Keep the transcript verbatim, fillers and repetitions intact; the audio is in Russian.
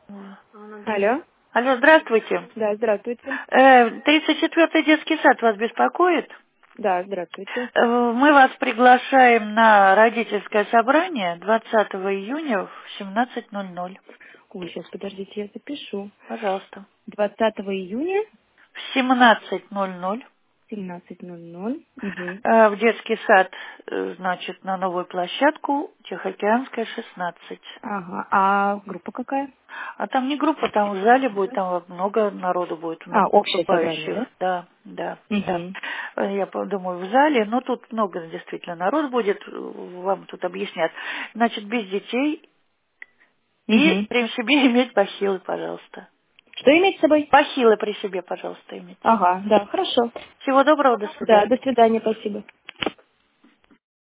Алло. Алло, здравствуйте. Да, здравствуйте. Э, тридцать четвёртый детский сад вас беспокоит? Да, здравствуйте. Э, Мы вас приглашаем на родительское собрание двадцатого июня в семнадцать ноль ноль. Ой, сейчас, подождите, я запишу. Пожалуйста. двадцатого июня, В семнадцать ноль ноль семнадцать ноль ноль. Угу. э, в детский сад, э, значит, на новую площадку Тихоокеанская, шестнадцать. Ага, а группа какая? А там не группа, там в зале будет, там много народу будет, А, много общее собрание, поступающих. да? Да, да, да. Угу. Э, Я по- думаю, в зале, но тут много действительно народ будет, э, вам тут объяснят. Значит, без детей и Угу. при себе иметь бахилы, пожалуйста. Что иметь с собой? Бахилы при себе, пожалуйста, иметь. Ага, да, хорошо. Всего доброго, до Да, свидания. до свидания, спасибо.